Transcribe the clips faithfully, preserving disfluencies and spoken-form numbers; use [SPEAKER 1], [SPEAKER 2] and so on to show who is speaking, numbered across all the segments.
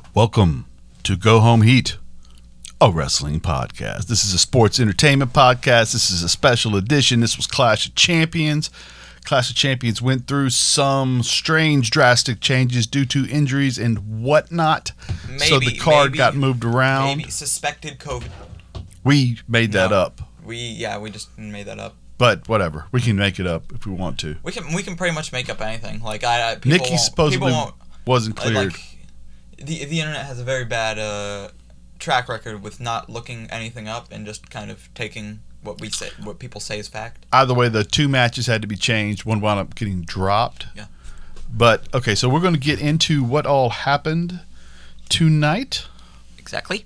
[SPEAKER 1] Welcome to Go Home Heat, a wrestling podcast. This is a sports entertainment podcast. This is a special edition. This was Clash of Champions. Clash of Champions went through some strange, drastic changes due to injuries and whatnot. Maybe, so the card maybe, got moved around.
[SPEAKER 2] Maybe suspected COVID.
[SPEAKER 1] We made that
[SPEAKER 2] no,
[SPEAKER 1] up.
[SPEAKER 2] We yeah, we just made that up.
[SPEAKER 1] But whatever, we can make it up if we want to.
[SPEAKER 2] We can we can pretty much make up anything. Like I, I people
[SPEAKER 1] Nikki
[SPEAKER 2] won't,
[SPEAKER 1] supposedly
[SPEAKER 2] people won't,
[SPEAKER 1] wasn't cleared.
[SPEAKER 2] Like, the the internet has a very bad uh, track record with not looking anything up and just kind of taking what we say, what people say is fact.
[SPEAKER 1] Either way, the two matches had to be changed. One wound up getting dropped.
[SPEAKER 2] Yeah.
[SPEAKER 1] But okay, so we're going to get into what all happened tonight.
[SPEAKER 2] Exactly.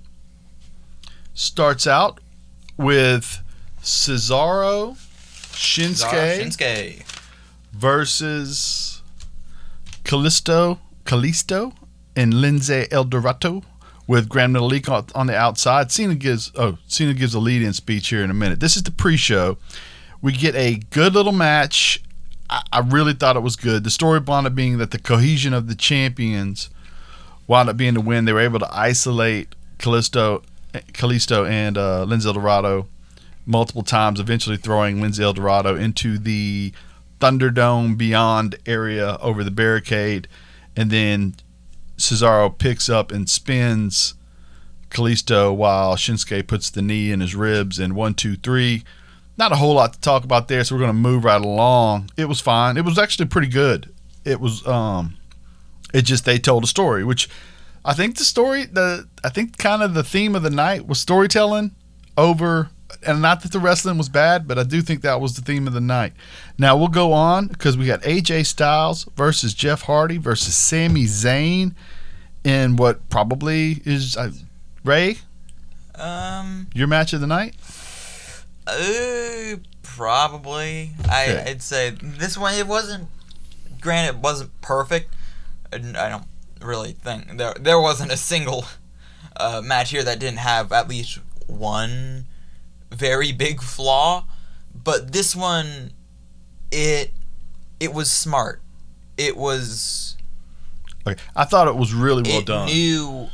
[SPEAKER 1] Starts out with Cesaro, Shinsuke,
[SPEAKER 2] Cesaro, Shinsuke
[SPEAKER 1] versus Kalisto, Kalisto, and Lindsay Eldorado with Grand Metalik on, on the outside. Cena gives oh Cena gives a lead-in speech here in a minute. This is the pre-show. We get a good little match. I, I really thought it was good. The story wound up being that the cohesion of the champions wound up being the win. They were able to isolate Kalisto, Kalisto and uh, Lindsay Eldorado multiple times, eventually throwing Lindsay Eldorado into the Thunderdome Beyond area over the barricade, and then Cesaro picks up and spins Kalisto while Shinsuke puts the knee in his ribs, and one, two, three. Not a whole lot to talk about there, so we're going to move right along. It was fine. It was actually pretty good. It was, um, it just, they told a story, which I think the story, the I think kind of the theme of the night was storytelling over, and not that the wrestling was bad, but I do think that was the theme of the night. Now we'll go on because we got A J Styles versus Jeff Hardy versus Sami Zayn in what probably is uh, Ray.
[SPEAKER 2] Um,
[SPEAKER 1] your match of the night.
[SPEAKER 2] Uh, probably. I okay. I'd say this one. It wasn't. Granted, it wasn't perfect. I don't really think there there wasn't a single uh, match here that didn't have at least one very big flaw, but this one, it it was smart. It was.
[SPEAKER 1] Okay. I thought it was really well
[SPEAKER 2] it
[SPEAKER 1] done.
[SPEAKER 2] Knew,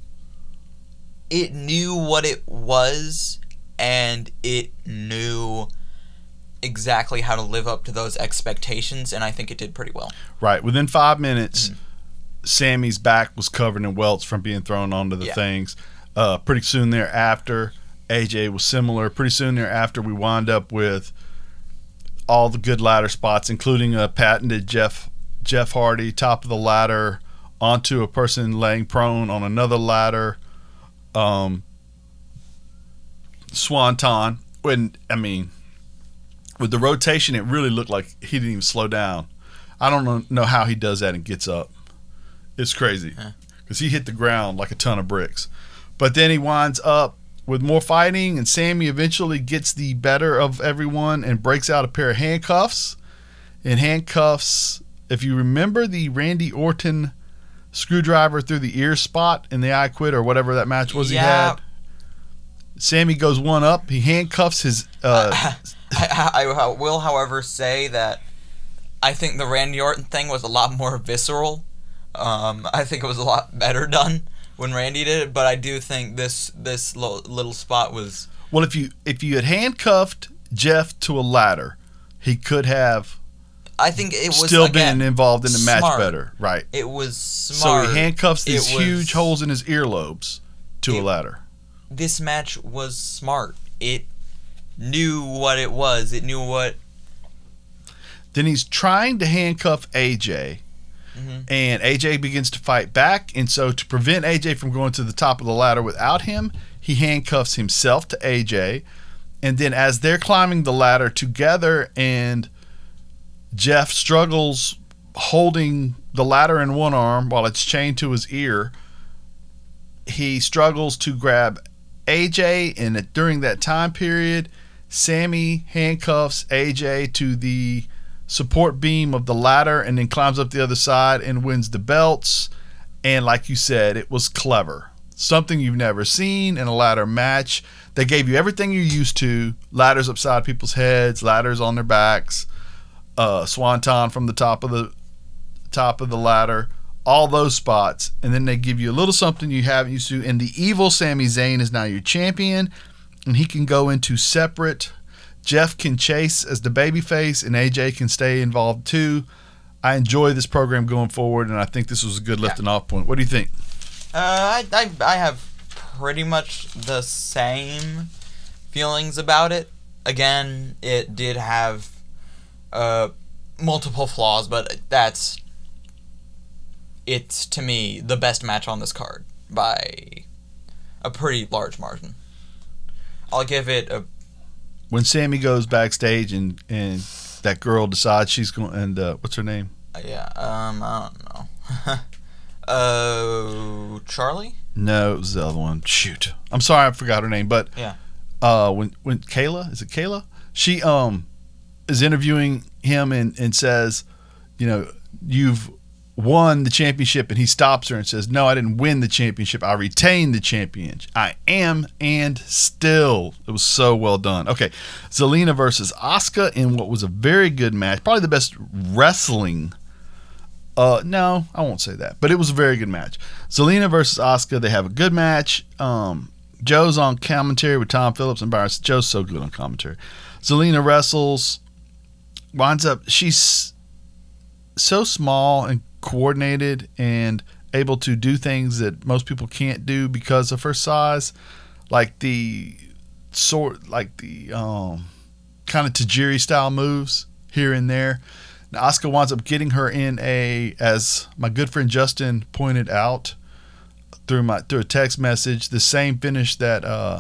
[SPEAKER 2] it knew what it was, and it knew exactly how to live up to those expectations, and I think it did pretty well.
[SPEAKER 1] Right. Within five minutes, mm-hmm. Sammy's back was covered in welts from being thrown onto the yeah. things. Uh, pretty soon thereafter, A J was similar. Pretty soon thereafter, we wound up with all the good ladder spots, including a patented Jeff Jeff Hardy top of the ladder onto a person laying prone on another ladder. Um, Swanton. When I mean, with the rotation, it really looked like he didn't even slow down. I don't know, know how he does that and gets up. It's crazy because he hit the ground like a ton of bricks. But then he winds up with more fighting, and Sammy eventually gets the better of everyone and breaks out a pair of handcuffs. And handcuffs, if you remember the Randy Orton screwdriver through the ear spot in the I Quit or whatever that match was yeah. he had, Sammy goes one up. He handcuffs his... Uh,
[SPEAKER 2] I, I, I will, however, say that I think the Randy Orton thing was a lot more visceral. Um, I think it was a lot better done when Randy did it, but I do think this this little, little spot was...
[SPEAKER 1] Well, if you if you had handcuffed Jeff to a ladder, he could have
[SPEAKER 2] I think it was
[SPEAKER 1] still
[SPEAKER 2] again,
[SPEAKER 1] been involved in the
[SPEAKER 2] smart.
[SPEAKER 1] match better. Right.
[SPEAKER 2] It was smart.
[SPEAKER 1] So he handcuffs these
[SPEAKER 2] it
[SPEAKER 1] huge
[SPEAKER 2] was,
[SPEAKER 1] holes in his earlobes to
[SPEAKER 2] it,
[SPEAKER 1] a ladder.
[SPEAKER 2] This match was smart. It knew what it was. It knew what...
[SPEAKER 1] Then he's trying to handcuff A J, mm-hmm. and A J begins to fight back, and so to prevent A J from going to the top of the ladder without him, he handcuffs himself to A J, and then as they're climbing the ladder together and Jeff struggles holding the ladder in one arm while it's chained to his ear, he struggles to grab A J, and during that time period, Sammy handcuffs A J to the support beam of the ladder and then climbs up the other side and wins the belts. And like you said, it was clever. Something you've never seen in a ladder match. They gave you everything you're used to. Ladders upside people's heads, ladders on their backs, uh, swanton from the top of the top of the ladder, all those spots, and then they give you a little something you haven't used to. And the evil Sami Zayn is now your champion, and he can go into separate. Jeff can chase as the babyface, and A J can stay involved too. I enjoy this program going forward, and I think this was a good lifting yeah. off point. What do you think?
[SPEAKER 2] Uh, I, I I have pretty much the same feelings about it. Again, it did have uh, multiple flaws, but that's it's to me the best match on this card by a pretty large margin. I'll give it a.
[SPEAKER 1] When Sammy goes backstage and, and that girl decides she's going, and uh, what's her name?
[SPEAKER 2] Uh, yeah, um, I don't know. uh, Charlie?
[SPEAKER 1] No, it was the other one. Shoot, I'm sorry, I forgot her name. But
[SPEAKER 2] yeah,
[SPEAKER 1] uh, when when Kayla, is it Kayla? She um is interviewing him and, and says, you know, you've won the championship, and he stops her and says, no, I didn't win the championship. I retained the championship. I am and still. It was so well done. Okay, Zelina versus Asuka in what was a very good match. Probably the best wrestling. Uh, no, I won't say that, but it was a very good match. Zelina versus Asuka. They have a good match. Um, Joe's on commentary with Tom Phillips and Byron. Joe's so good on commentary. Zelina wrestles. Winds up, she's so small and coordinated and able to do things that most people can't do because of her size, like the sort like the um kind of Tajiri style moves here and there. Now Asuka winds up getting her in a, as my good friend Justin pointed out through my through a text message, the same finish that uh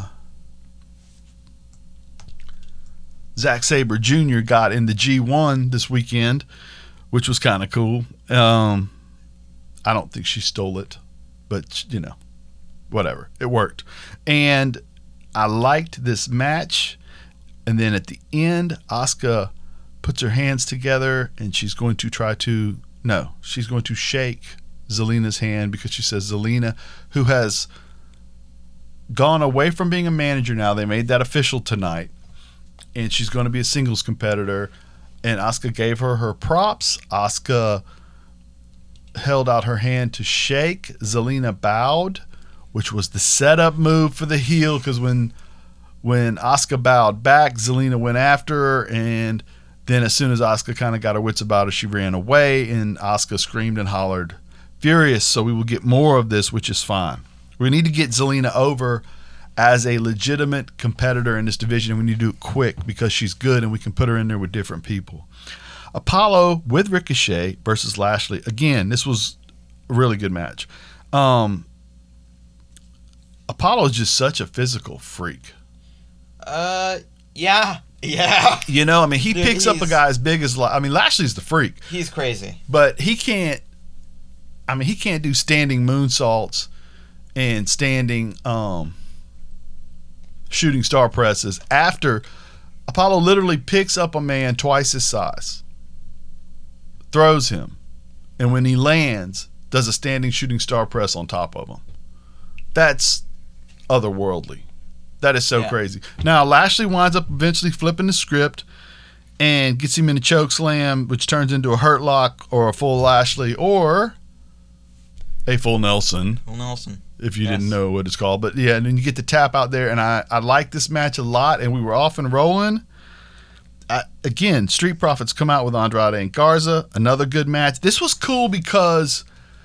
[SPEAKER 1] Zack Sabre Junior got in the G one this weekend, which was kind of cool. Um, I don't think she stole it, but, you know, whatever. It worked. And I liked this match. And then at the end, Asuka puts her hands together, and she's going to try to, no, she's going to shake Zelina's hand because she says Zelina, who has gone away from being a manager now. They made that official tonight. And she's going to be a singles competitor. And Asuka gave her her props. Asuka held out her hand to shake. Zelina bowed, which was the setup move for the heel, because when when Asuka bowed back, Zelina went after her, and then as soon as Asuka kind of got her wits about her, she ran away, and Asuka screamed and hollered furious. So we will get more of this, which is fine. We need to get Zelina over as a legitimate competitor in this division, and we need to do it quick because she's good and we can put her in there with different people. Apollo with Ricochet versus Lashley. Again, this was a really good match. Um, Apollo is just such a physical freak.
[SPEAKER 2] Uh, yeah, yeah.
[SPEAKER 1] You know, I mean, he
[SPEAKER 2] Dude,
[SPEAKER 1] picks up a guy as big as, I mean, Lashley's the freak.
[SPEAKER 2] He's crazy.
[SPEAKER 1] But he can't, I mean, he can't do standing moonsaults and standing, um, shooting star presses after Apollo literally picks up a man twice his size, throws him, and when he lands, does a standing shooting star press on top of him. That's otherworldly. That is so yeah. crazy. Now, Lashley winds up eventually flipping the script and gets him in a choke slam, which turns into a hurt lock or a full Lashley or a full Nelson.
[SPEAKER 2] Full Nelson.
[SPEAKER 1] If you
[SPEAKER 2] yes.
[SPEAKER 1] didn't know what it's called. But yeah, and then you get the tap out there, and I, I like this match a lot, and we were off and rolling. I, again, Street Profits come out with Andrade and Garza. Another good match. This was cool because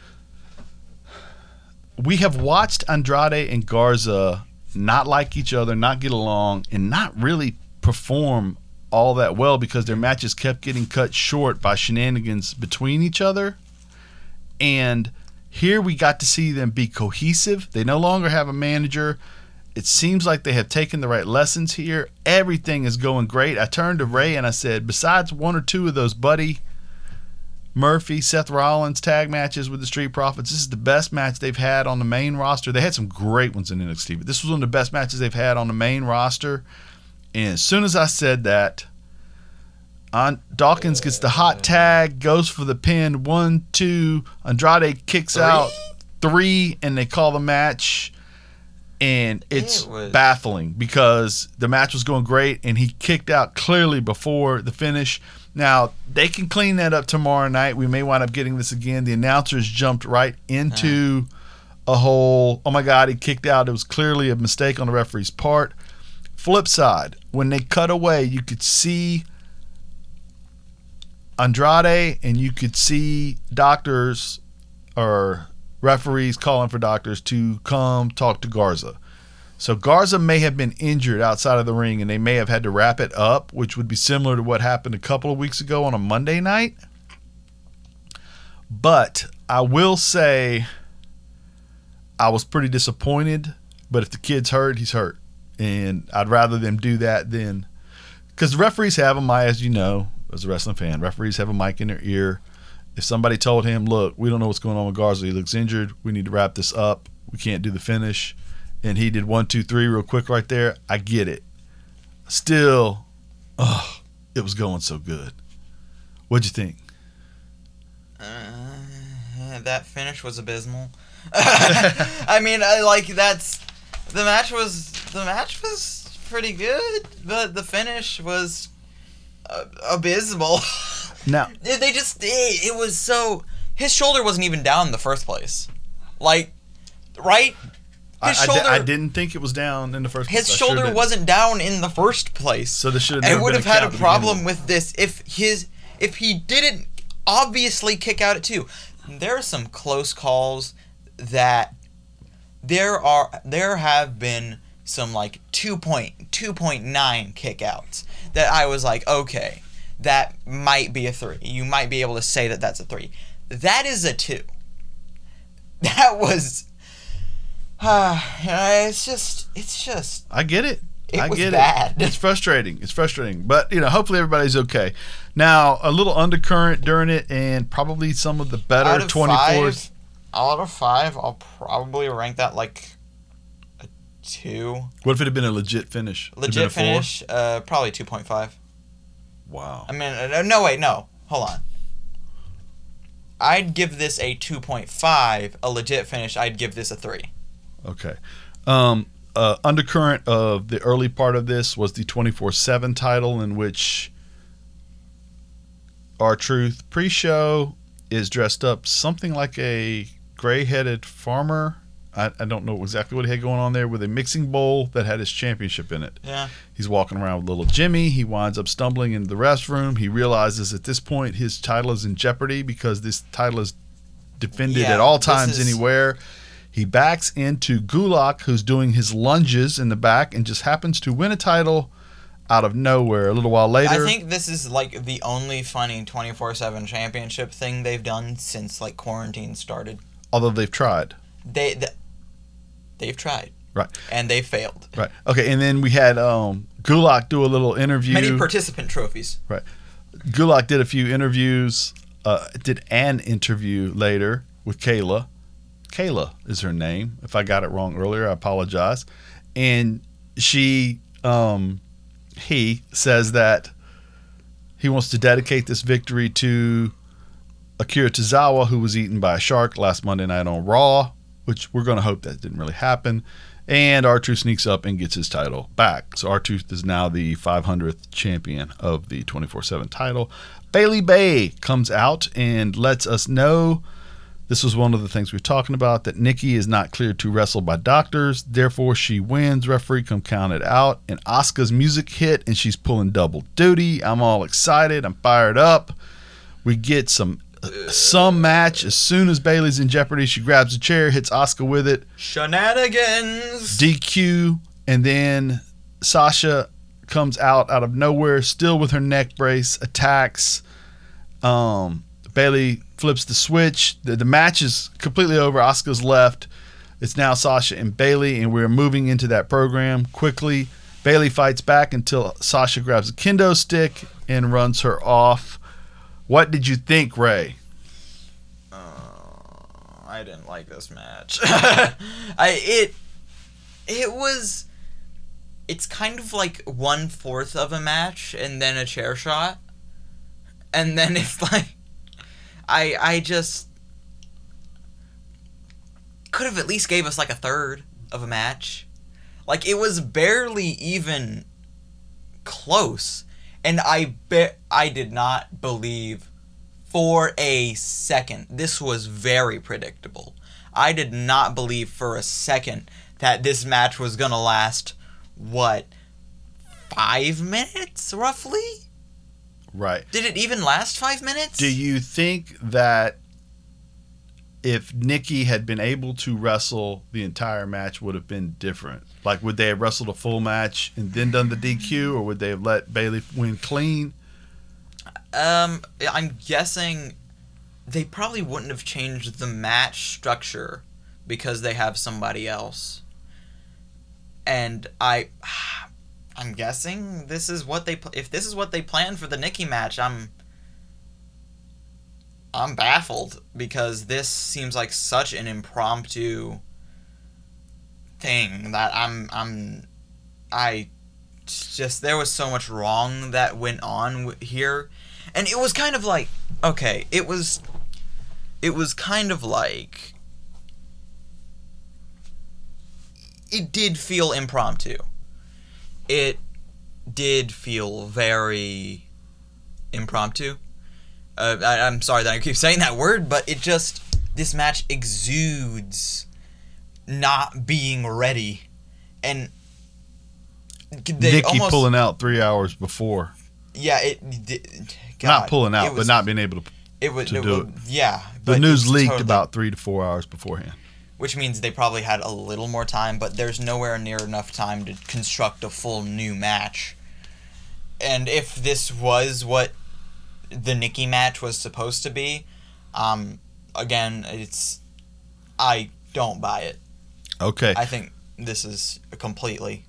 [SPEAKER 1] we have watched Andrade and Garza not like each other, not get along, and not really perform all that well because their matches kept getting cut short by shenanigans between each other. And here we got to see them be cohesive. They no longer have a manager. It seems like they have taken the right lessons here. Everything is going great. I turned to Ray and I said, besides one or two of those Buddy Murphy, Seth Rollins tag matches with the Street Profits, this is the best match they've had on the main roster. They had some great ones in N X T, but this was one of the best matches they've had on the main roster. And as soon as I said that, On, Dawkins gets the hot tag, goes for the pin, one, two. Andrade kicks
[SPEAKER 2] Three?
[SPEAKER 1] out three, and they call the match. And it's
[SPEAKER 2] it was...
[SPEAKER 1] baffling because the match was going great, and he kicked out clearly before the finish. Now, they can clean that up tomorrow night. We may wind up getting this again. The announcers jumped right into a whole, oh my God, he kicked out. It was clearly a mistake on the referee's part. Flip side, when they cut away, you could see Andrade and you could see doctors or referees calling for doctors to come talk to Garza. So Garza may have been injured outside of the ring, and they may have had to wrap it up, which would be similar to what happened a couple of weeks ago on a Monday night. But I will say I was pretty disappointed. But if the kid's hurt, he's hurt. And I'd rather them do that than – because referees have a mic, as you know, as a wrestling fan, referees have a mic in their ear. If somebody told him, look, we don't know what's going on with Garza. He looks injured. We need to wrap this up. We can't do the finish. And he did one, two, three real quick right there. I get it. Still, oh, it was going so good. What'd you think?
[SPEAKER 2] Uh, that finish was abysmal. I mean, I, like that's the match was the match was pretty good, but the finish was uh, abysmal.
[SPEAKER 1] Now
[SPEAKER 2] they just it, it was so his shoulder wasn't even down in the first place, like right. His
[SPEAKER 1] I,
[SPEAKER 2] shoulder,
[SPEAKER 1] I, I didn't think it was down in the first place.
[SPEAKER 2] His shoulder wasn't down in the first place.
[SPEAKER 1] So this should have
[SPEAKER 2] I
[SPEAKER 1] never
[SPEAKER 2] would
[SPEAKER 1] been
[SPEAKER 2] have had a
[SPEAKER 1] count
[SPEAKER 2] problem with this if his if he didn't obviously kick out at two. There are some close calls that there are there have been some like two point two point nine kickouts that I was like, okay, that might be a three. You might be able to say that that's a three. That is a two. That was. Uh, it's just, it's just.
[SPEAKER 1] I get it.
[SPEAKER 2] It
[SPEAKER 1] I
[SPEAKER 2] was
[SPEAKER 1] get
[SPEAKER 2] bad.
[SPEAKER 1] it. It's frustrating. It's frustrating. But, you know, hopefully everybody's okay. Now, a little undercurrent during it and probably some of the better
[SPEAKER 2] out of
[SPEAKER 1] twenty-fours.
[SPEAKER 2] Five, out of five, I'll probably rank that like a two.
[SPEAKER 1] What if it had been a legit finish?
[SPEAKER 2] Legit finish? Uh, probably two point five.
[SPEAKER 1] Wow.
[SPEAKER 2] I mean, uh, no, wait, no. Hold on. I'd give this a two point five. A legit finish, I'd give this a three.
[SPEAKER 1] Okay. Um, uh, undercurrent of the early part of this was the twenty-four seven title, in which R-Truth pre-show is dressed up something like a gray-headed farmer. I, I don't know exactly what he had going on there, with a mixing bowl that had his championship in it.
[SPEAKER 2] Yeah.
[SPEAKER 1] He's walking around with little Jimmy. He winds up stumbling into the restroom. He realizes at this point his title is in jeopardy because this title is defended
[SPEAKER 2] Yeah,
[SPEAKER 1] at all times,
[SPEAKER 2] is-
[SPEAKER 1] anywhere. He backs into Gulak, who's doing his lunges in the back, and just happens to win a title out of nowhere. A little while later,
[SPEAKER 2] I think this is like the only funny twenty-four seven championship thing they've done since like quarantine started.
[SPEAKER 1] although they've tried.
[SPEAKER 2] They, they they've tried.
[SPEAKER 1] Right.
[SPEAKER 2] And they failed.
[SPEAKER 1] Right. Okay, and then we had um, Gulak do a little interview.
[SPEAKER 2] Many participant trophies.
[SPEAKER 1] Right. Gulak did a few interviews, uh, did an interview later with Kayla. Kayla is her name. If I got it wrong earlier, I apologize. And she, um, he says that he wants to dedicate this victory to Akira Tozawa, who was eaten by a shark last Monday night on Raw, which we're going to hope that didn't really happen. And R-Truth sneaks up and gets his title back. So R-Truth is now the five hundredth champion of the twenty-four seven title. Bailey Bay comes out and lets us know, this was one of the things we were talking about, that Nikki is not cleared to wrestle by doctors. Therefore, she wins. Referee come count it out. And Asuka's music hit, and she's pulling double duty. I'm all excited. I'm fired up. We get some some match. As soon as Bailey's in jeopardy, she grabs a chair, hits Asuka with it.
[SPEAKER 2] Shenanigans.
[SPEAKER 1] D Q. And then Sasha comes out out of nowhere, still with her neck brace, attacks. Um, Bailey flips the switch. The, the match is completely over. Asuka's left. It's now Sasha and Bailey, and we're moving into that program quickly. Bailey fights back until Sasha grabs a kendo stick and runs her off. What did you think, Ray?
[SPEAKER 2] Uh, I didn't like this match. I it it was it's kind of like one fourth of a match and then a chair shot, and then it's like I I just could have at least gave us like a third of a match. Like, it was barely even close. And I bet I did not believe for a second. This was very predictable. I did not believe for a second that this match was going to last, what, five minutes, roughly?
[SPEAKER 1] Right.
[SPEAKER 2] Did it even last five minutes?
[SPEAKER 1] Do you think that if Nikki had been able to wrestle, the entire match would have been different? Like, would they have wrestled a full match and then done the D Q, or would they have let Bayley win clean?
[SPEAKER 2] Um, I'm guessing they probably wouldn't have changed the match structure because they have somebody else. And I, I'm guessing this is what they. If this is what they planned for the Nikki match, I'm. I'm baffled because this seems like such an impromptu thing that I'm. I'm. I just there was so much wrong that went on here, and it was kind of like okay, it was. It was kind of like. It did feel impromptu. It did feel very impromptu. Uh, I, I'm sorry that I keep saying that word, but it just, this match exudes not being ready. And they
[SPEAKER 1] Nikki
[SPEAKER 2] almost,
[SPEAKER 1] pulling out three hours before.
[SPEAKER 2] Yeah, it, it God,
[SPEAKER 1] not pulling out,
[SPEAKER 2] it was,
[SPEAKER 1] but not being able to,
[SPEAKER 2] it was,
[SPEAKER 1] to
[SPEAKER 2] it
[SPEAKER 1] do
[SPEAKER 2] was,
[SPEAKER 1] it.
[SPEAKER 2] Yeah.
[SPEAKER 1] The news leaked
[SPEAKER 2] totally,
[SPEAKER 1] about three to four hours beforehand.
[SPEAKER 2] Which means they probably had a little more time, but there's nowhere near enough time to construct a full new match. And if this was what the Nikki match was supposed to be, um, again, it's I don't buy it.
[SPEAKER 1] Okay.
[SPEAKER 2] I think this is a completely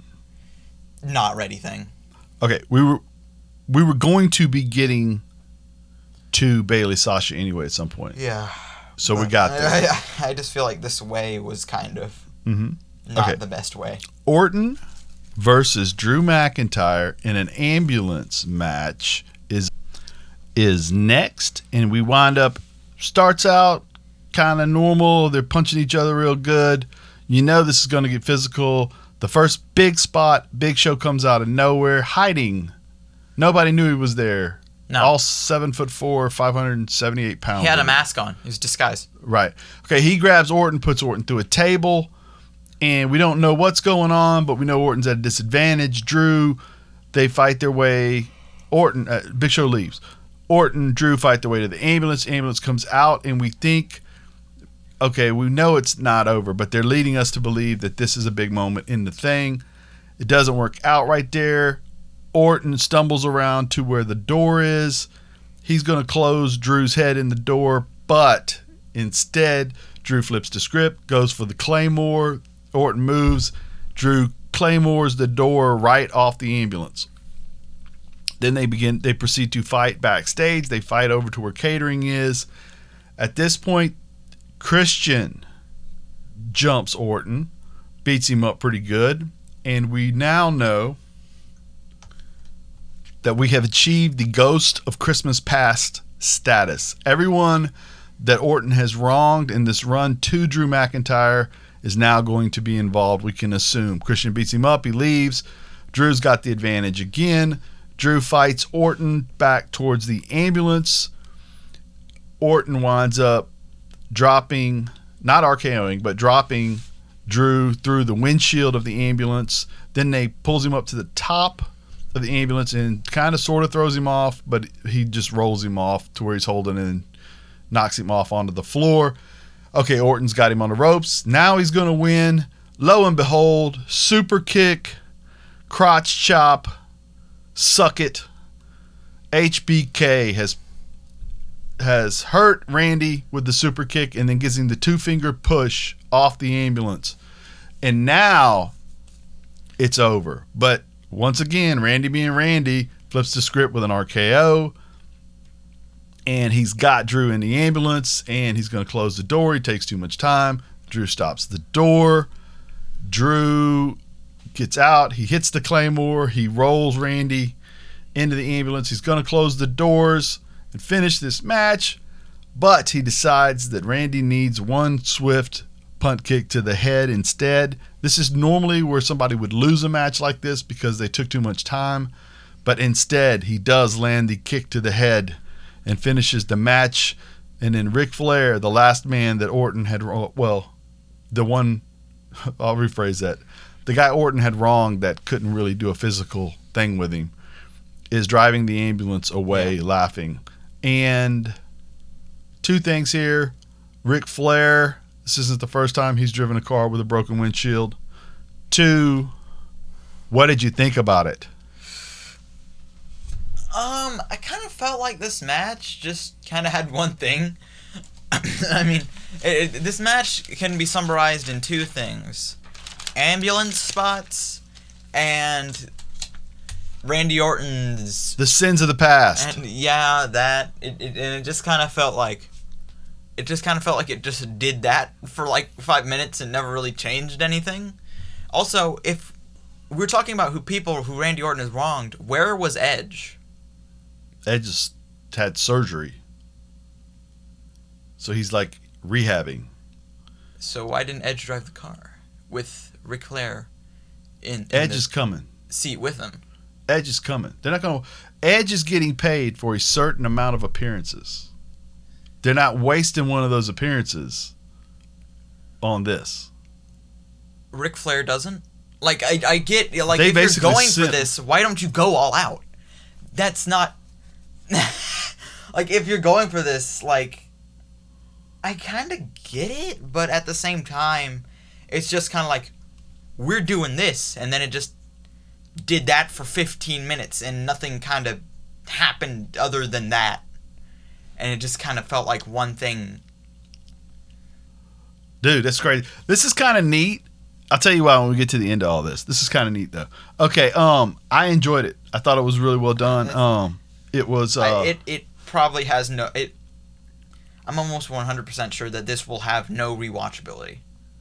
[SPEAKER 2] not ready thing.
[SPEAKER 1] Okay, we were we were going to be getting to Bayley Sasha anyway at some point.
[SPEAKER 2] Yeah.
[SPEAKER 1] So we got there.
[SPEAKER 2] I, I, I just feel like this way was kind of
[SPEAKER 1] Mm-hmm.
[SPEAKER 2] not
[SPEAKER 1] Okay.
[SPEAKER 2] the best way.
[SPEAKER 1] Orton versus Drew McIntyre in an ambulance match is is next, and we wind up starts out kind of normal. They're punching each other real good. You know this is going to get physical. The first big spot, Big Show comes out of nowhere, hiding. Nobody knew he was there.
[SPEAKER 2] No.
[SPEAKER 1] All seven foot four, five hundred seventy-eight pounds.
[SPEAKER 2] He had a mask on. He was disguised.
[SPEAKER 1] Right. Okay, he grabs Orton, puts Orton through a table, and we don't know what's going on, but we know Orton's at a disadvantage. Drew, they fight their way. Orton, uh, Big Show leaves. Orton, Drew fight their way to the ambulance. Ambulance comes out, and we think, okay, we know it's not over, but they're leading us to believe that this is a big moment in the thing. It doesn't work out right there. Orton stumbles around to where the door is. He's going to close Drew's head in the door, but instead, Drew flips the script, goes for the Claymore. Orton moves. Drew claymores the door right off the ambulance. Then they begin. They proceed to fight backstage. They fight over to where catering is. At this point, Christian jumps Orton, beats him up pretty good, and we now know that we have achieved the Ghost of Christmas Past status. Everyone that Orton has wronged in this run to Drew McIntyre is now going to be involved, we can assume. Christian beats him up, he leaves. Drew's got the advantage again. Drew fights Orton back towards the ambulance. Orton winds up dropping, not RKOing, but dropping Drew through the windshield of the ambulance. Then they pulls him up to the top of the ambulance and kind of sort of throws him off, but he just rolls him off to where he's holding and knocks him off onto the floor. Okay, Orton's got him on the ropes. Now he's going to win. Lo and behold, super kick, crotch chop, suck it. H B K has has hurt Randy with the super kick and then gives him the two-finger push off the ambulance. And now it's over. But once again, Randy being Randy flips the script with an R K O, and he's got Drew in the ambulance, and he's going to close the door. He takes too much time. Drew stops the door. Drew gets out. He hits the Claymore. He rolls Randy into the ambulance. He's going to close the doors and finish this match, but he decides that Randy needs one swift punt kick to the head instead. This is normally where somebody would lose a match like this because they took too much time, but instead he does land the kick to the head and finishes the match. And then Ric Flair, the last man that Orton had, well, the one, I'll rephrase that, the guy Orton had wronged that couldn't really do a physical thing with him, is driving the ambulance away, yeah. laughing. And two things here. Ric Flair, this isn't the first time he's driven a car with a broken windshield. Two, what did you think about it?
[SPEAKER 2] Um, I kind of felt like this match just kind of had one thing. I mean, it, it, this match can be summarized in two things. Ambulance spots and Randy Orton's...
[SPEAKER 1] The sins of the past.
[SPEAKER 2] And yeah, that. It, it, and it just kind of felt like... It just kind of felt like it just did that for like five minutes and never really changed anything. Also, if we're talking about who people who Randy Orton has wronged, where was Edge?
[SPEAKER 1] Edge just had surgery. So he's like rehabbing.
[SPEAKER 2] So why didn't Edge drive the car with Ric Flair in, in
[SPEAKER 1] Edge
[SPEAKER 2] the
[SPEAKER 1] is coming.
[SPEAKER 2] seat with him?
[SPEAKER 1] Edge is coming. They're not going to... Edge is getting paid for a certain amount of appearances. They're not wasting one of those appearances on this.
[SPEAKER 2] Ric Flair doesn't? Like, I, I get... Like,
[SPEAKER 1] they
[SPEAKER 2] if you're going
[SPEAKER 1] sit-
[SPEAKER 2] for this, why don't you go all out? That's not... Like, if you're going for this, like... I kind of get it, but at the same time, it's just kind of like, we're doing this, and then it just did that for fifteen minutes, and nothing kind of happened other than that. And it just kind of felt like one thing.
[SPEAKER 1] Dude, that's crazy. This is kind of neat. I'll tell you why when we get to the end of all this. This is kind of neat, though. Okay, um, I enjoyed it. I thought it was really well done. Um, it was... Uh,
[SPEAKER 2] I, it, it probably has no... It. I'm almost one hundred percent sure that this will have no rewatchability.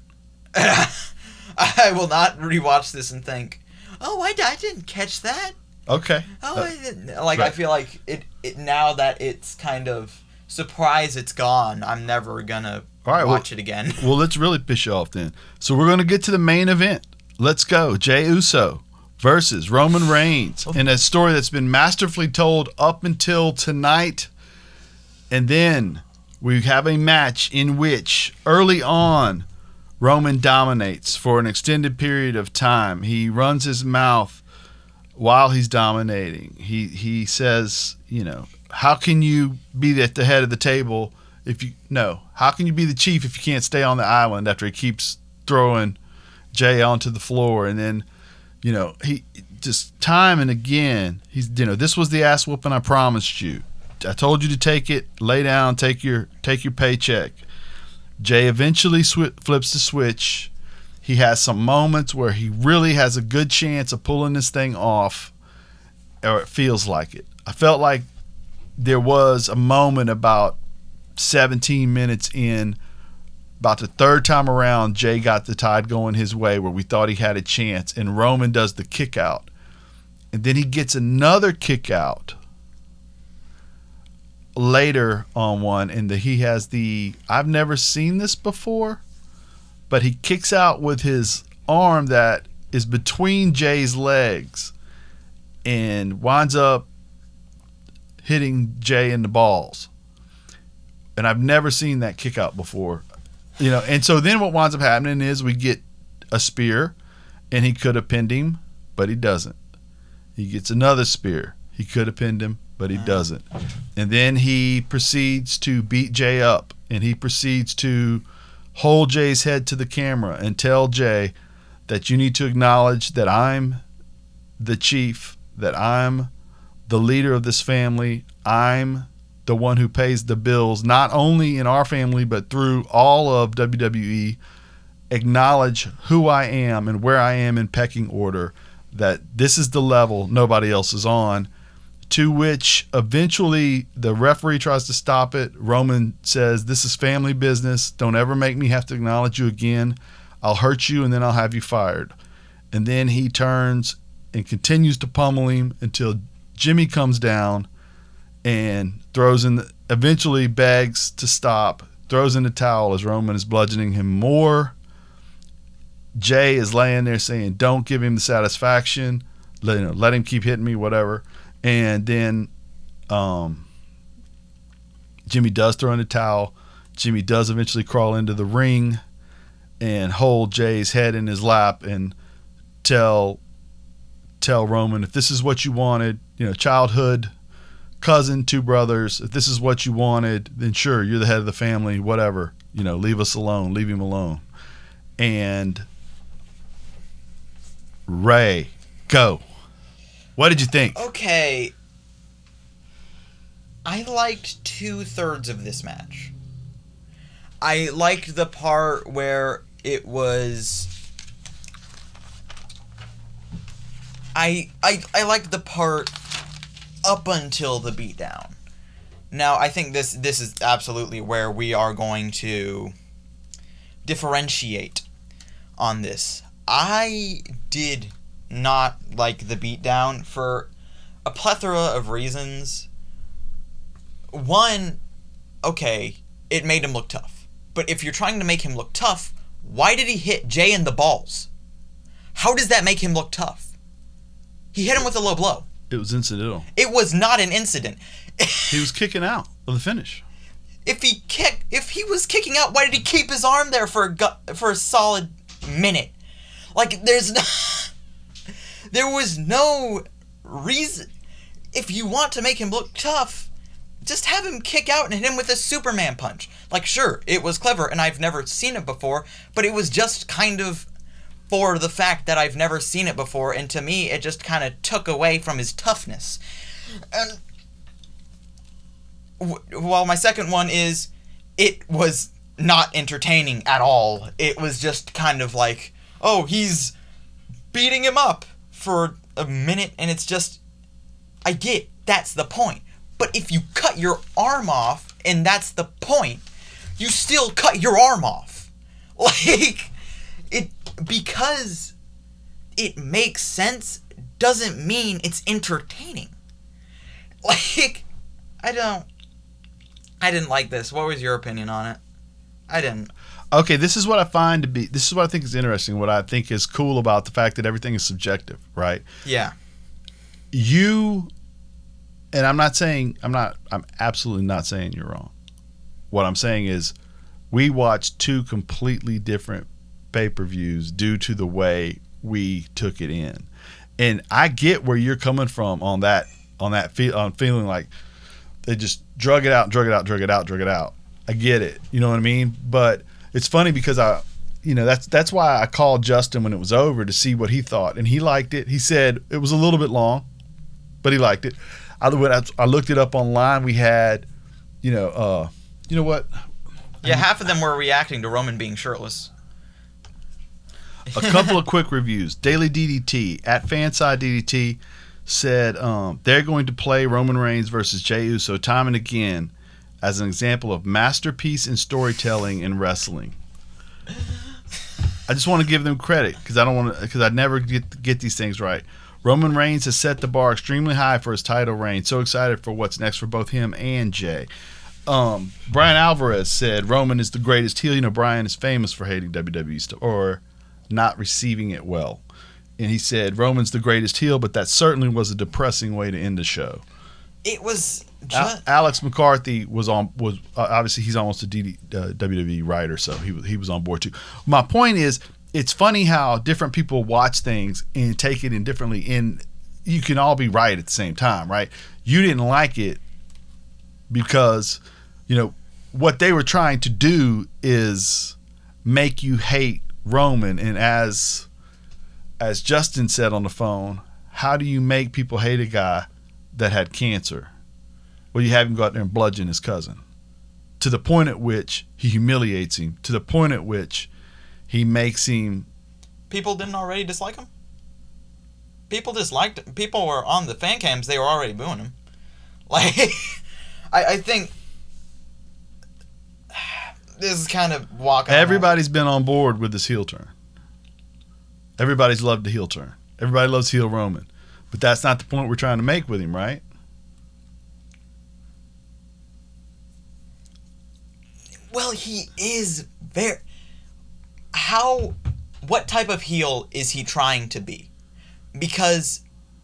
[SPEAKER 2] I will not rewatch this and think, oh, I, I didn't catch that.
[SPEAKER 1] Okay.
[SPEAKER 2] Oh,
[SPEAKER 1] uh,
[SPEAKER 2] I didn't. Like,
[SPEAKER 1] right.
[SPEAKER 2] I feel like it, it now that it's kind of surprise it's gone, I'm never going to
[SPEAKER 1] right,
[SPEAKER 2] watch
[SPEAKER 1] well,
[SPEAKER 2] it again.
[SPEAKER 1] Well, let's really piss you off then. So we're going to get to the main event. Let's go. Jey Uso versus Roman Reigns in a story that's been masterfully told up until tonight. And then we have a match in which early on Roman dominates for an extended period of time. He runs his mouth while he's dominating. He he says, you know, how can you be at the head of the table if you no? How can you be the chief if you can't stay on the island? After he keeps throwing Jey onto the floor, and then, you know, he just time and again he's, you know, this was the ass whooping I promised you. I told you to take it, lay down, take your take your paycheck. Jey eventually sw- flips the switch. He has some moments where he really has a good chance of pulling this thing off, or it feels like it. I felt like there was a moment about seventeen minutes in, about the third time around, Jey got the tide going his way where we thought he had a chance, and Roman does the kick out. And then he gets another kick out later on one, and the, he has the, I've never seen this before, but he kicks out with his arm that is between Jey's legs and winds up hitting Jey in the balls. And I've never seen that kick out before. You know, and so then what winds up happening is we get a spear, and he could have pinned him, but he doesn't. He gets another spear. He could have pinned him, but he doesn't. And then he proceeds to beat Jey up, and he proceeds to hold Jey's head to the camera and tell Jey that you need to acknowledge that I'm the chief, that I'm the leader of this family. I'm the one who pays the bills, not only in our family, but through all of W W E. Acknowledge who I am and where I am in pecking order, that this is the level nobody else is on. To which eventually the referee tries to stop it. Roman says, this is family business. Don't ever make me have to acknowledge you again. I'll hurt you and then I'll have you fired. And then he turns and continues to pummel him until Jimmy comes down and throws in the, eventually begs to stop, throws in the towel as Roman is bludgeoning him more. Jey is laying there saying, don't give him the satisfaction. let, you know, let him keep hitting me, whatever. And then um, Jimmy does throw in the towel. Jimmy does eventually crawl into the ring and hold Jay's head in his lap and tell tell Roman, if this is what you wanted, you know, childhood cousin, two brothers, if this is what you wanted, then sure, you're the head of the family, whatever. You know, leave us alone, leave him alone. And Ray, go. What did you think?
[SPEAKER 3] Okay. I liked two-thirds of this match. I liked the part where it was... I, I, I liked the part up until the beatdown. Now, I think this this is absolutely where we are going to differentiate on this. I did not like the beatdown for a plethora of reasons. One, okay, it made him look tough. But if you're trying to make him look tough, why did he hit Jay in the balls? How does that make him look tough? He hit him with a low blow.
[SPEAKER 1] It was incidental.
[SPEAKER 3] It was not an incident.
[SPEAKER 1] He was kicking out of the finish.
[SPEAKER 3] If he kick, if he was kicking out, why did he keep his arm there for a gu- for a solid minute? Like, there's no, there was no reason. If you want to make him look tough, just have him kick out and hit him with a Superman punch. Like, sure, it was clever, and I've never seen it before, but it was just kind of for the fact that I've never seen it before, and to me, it just kind of took away from his toughness. And w- while my second one is, it was not entertaining at all. It was just kind of like, oh, he's beating him up for a minute, and it's just, I get, that's the point. But if you cut your arm off, and that's the point, you still cut your arm off. Like, it, because it makes sense doesn't mean it's entertaining. Like, I don't, I didn't like this. What was your opinion on it? I didn't.
[SPEAKER 1] Okay, this is what I find to be, this is what I think is interesting, what I think is cool about the fact that everything is subjective, right?
[SPEAKER 3] Yeah.
[SPEAKER 1] You, and I'm not saying, I'm not, I'm absolutely not saying you're wrong. What I'm saying is we watched two completely different pay-per-views due to the way we took it in. And I get where you're coming from on that, on that feel, on feeling like they just drug it out, drug it out, drug it out, drug it out. I get it. You know what I mean? But it's funny because I, you know, that's that's why I called Justin when it was over to see what he thought, and he liked it. He said it was a little bit long, but he liked it. I I looked it up online. We had, you know, uh, you know what?
[SPEAKER 3] Yeah, half of them were reacting to Roman being shirtless.
[SPEAKER 1] A couple of quick reviews. Daily D D T at Fanside D D T said um, they're going to play Roman Reigns versus Jey Uso time and again as an example of masterpiece in storytelling in wrestling. I just want to give them credit because I don't want to, because I never get get these things right. Roman Reigns has set the bar extremely high for his title reign. So excited for what's next for both him and Jay. Um, Brian Alvarez said Roman is the greatest heel. You know, Brian is famous for hating W W E stuff or not receiving it well. And he said Roman's the greatest heel, but that certainly was a depressing way to end the show.
[SPEAKER 3] It was
[SPEAKER 1] Al- Alex McCarthy was on was uh, obviously he's almost a D D, uh, W W E writer, so he was he was on board too. My point is, it's funny how different people watch things and take it in differently, and you can all be right at the same time, right? You didn't like it because, you know, what they were trying to do is make you hate Roman, and as as Justin said on the phone, how do you make people hate a guy that had cancer? Well, you have him go out there and bludgeon his cousin to the point at which he humiliates him, to the point at which he makes him.
[SPEAKER 3] People didn't already dislike him? People disliked him. People were on the fan cams, they were already booing him. Like, I, I think this is kind of walking.
[SPEAKER 1] Everybody's been on board with this heel turn. Everybody's loved the heel turn. Everybody loves heel Roman. But that's not the point we're trying to make with him, right?
[SPEAKER 3] Well, he is very... How... What type of heel is he trying to be? Because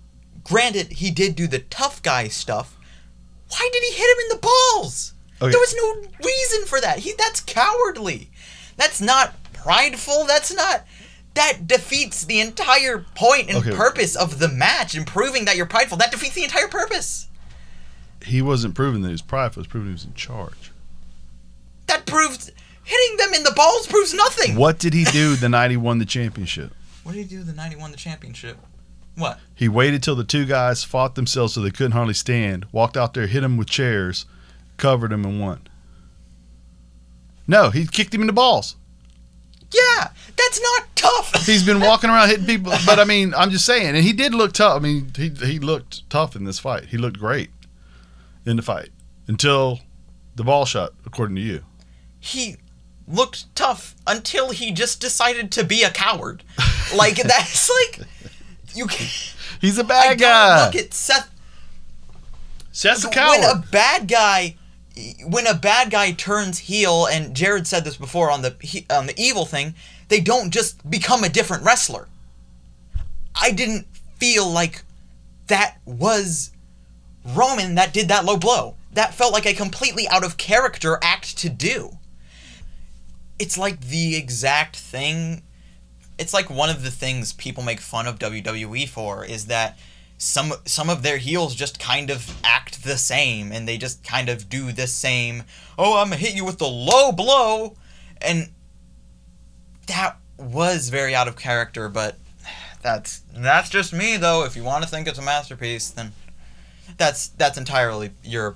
[SPEAKER 3] granted, he did do the tough guy stuff. Why did he hit him in the balls?
[SPEAKER 1] Okay.
[SPEAKER 3] There was no reason for that. He that's cowardly. That's not prideful. That's not. That defeats the entire point and
[SPEAKER 1] Okay.
[SPEAKER 3] purpose of the match. And proving that you're prideful, that defeats the entire purpose.
[SPEAKER 1] He wasn't proving that he was prideful. He was proving he was in charge.
[SPEAKER 3] That proves hitting them in the balls proves nothing.
[SPEAKER 1] What did he do the night he won the championship?
[SPEAKER 3] What did he do the night he won the championship? What?
[SPEAKER 1] He waited till the two guys fought themselves so they couldn't hardly stand, walked out there, hit him with chairs, covered him, and won. No, he kicked him in the balls.
[SPEAKER 3] Yeah, that's not tough.
[SPEAKER 1] He's been walking around hitting people, but I mean, I'm just saying, and he did look tough. I mean, he he looked tough in this fight. He looked great in the fight until the ball shot, according to you.
[SPEAKER 3] He looked tough until he just decided to be a coward. Like that's like you can.
[SPEAKER 1] He's a
[SPEAKER 3] I
[SPEAKER 1] bad
[SPEAKER 3] don't
[SPEAKER 1] guy.
[SPEAKER 3] look at Seth.
[SPEAKER 1] Seth's a coward.
[SPEAKER 3] When a bad guy, when a bad guy turns heel, and Jared said this before on the he- on the evil thing, they don't just become a different wrestler. I didn't feel like that was Roman that did that low blow. That felt like a completely out of character act to do. It's like the exact thing. It's like one of the things people make fun of W W E for is that some some of their heels just kind of act the same, and they just kind of do the same, oh, I'm gonna hit you with the low blow, and that was very out of character, but that's that's just me, though. If you want to think it's a masterpiece, then that's that's entirely your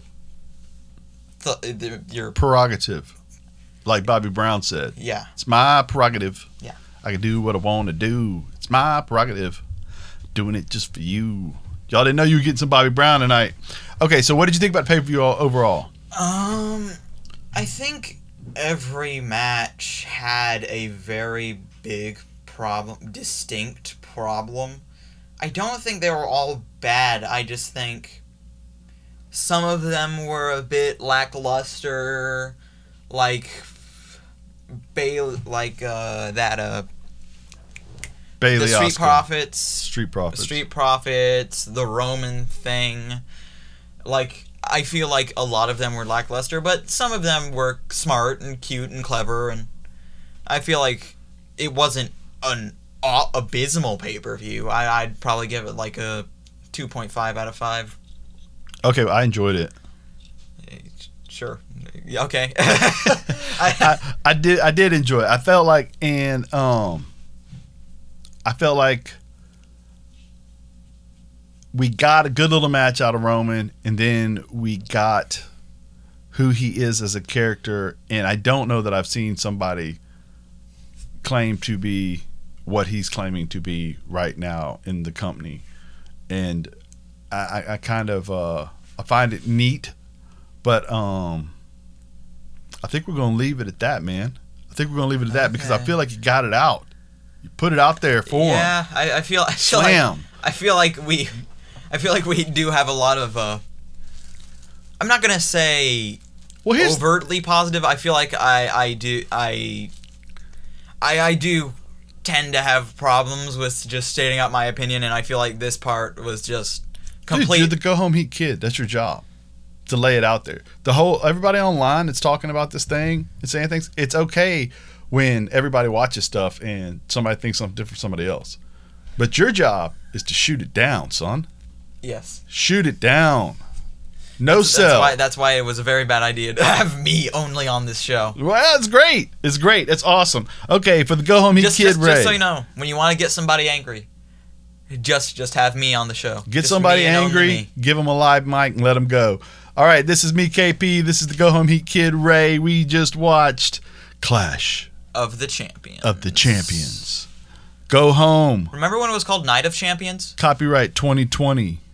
[SPEAKER 3] th- your
[SPEAKER 1] Prerogative. Like Bobby Brown said.
[SPEAKER 3] yeah.
[SPEAKER 1] It's my prerogative.
[SPEAKER 3] Yeah.
[SPEAKER 1] I can do what I want to do. It's my prerogative. Doing it just for you. Y'all didn't know you were getting some Bobby Brown tonight. Okay, so what did you think about pay-per-view overall?
[SPEAKER 3] Um, I think every match had a very big problem, distinct problem. I don't think they were all bad. I just think some of them were a bit lackluster, like Bailey, like uh, that uh,
[SPEAKER 1] Bailey
[SPEAKER 3] the Street
[SPEAKER 1] Oscar.
[SPEAKER 3] Profits,
[SPEAKER 1] Street Profits.
[SPEAKER 3] Street Profits, the Roman thing. Like, I feel like a lot of them were lackluster, but some of them were smart and cute and clever, and I feel like it wasn't an aw- abysmal pay-per-view. I, I'd probably give it like a two point five out of five.
[SPEAKER 1] Okay, I enjoyed it.
[SPEAKER 3] Sure. Yeah, okay.
[SPEAKER 1] I, I did I did enjoy it. I felt like and um I felt like we got a good little match out of Roman, and then we got who he is as a character, and I don't know that I've seen somebody claim to be what he's claiming to be right now in the company. And I, I, I kind of uh, I find it neat, but um I think we're gonna leave it at that, man. I think we're gonna leave it at that because I
[SPEAKER 3] Okay.
[SPEAKER 1] feel like you got it out. You put it out there for him.
[SPEAKER 3] Yeah, I, I feel I feel
[SPEAKER 1] Slam.
[SPEAKER 3] like I feel like we I feel like we do have a lot of uh I'm not gonna say
[SPEAKER 1] Well, here's
[SPEAKER 3] overtly positive. I feel like I I do I I I do tend to have problems with just stating out my opinion, and I feel like this part was just
[SPEAKER 1] dude,
[SPEAKER 3] complete.
[SPEAKER 1] you're the go home heat kid. That's your job, to lay it out there. The whole everybody online that's talking about this thing and saying things. It's okay when everybody watches stuff and somebody thinks something different from somebody else. But your job is to shoot it down, son.
[SPEAKER 3] Yes.
[SPEAKER 1] Shoot it down. No
[SPEAKER 3] That's
[SPEAKER 1] sell.
[SPEAKER 3] why, that's why it was a very bad idea to have me only on this show.
[SPEAKER 1] Well, it's great. It's great. It's awesome. Okay, for the go home heat
[SPEAKER 3] Just,
[SPEAKER 1] kid,
[SPEAKER 3] just,
[SPEAKER 1] Ray.
[SPEAKER 3] just so you know, when you want to get somebody angry, just just have me on the show.
[SPEAKER 1] Get
[SPEAKER 3] Just
[SPEAKER 1] somebody
[SPEAKER 3] me and only
[SPEAKER 1] angry,
[SPEAKER 3] me.
[SPEAKER 1] give them a live mic, and let them go. All right, this is me, K P. This is the Go Home Heat Kid, Ray. We just watched Clash
[SPEAKER 3] Of the Champions.
[SPEAKER 1] of the Champions. Go home.
[SPEAKER 3] Remember when it was called Night of Champions?
[SPEAKER 1] Copyright twenty twenty.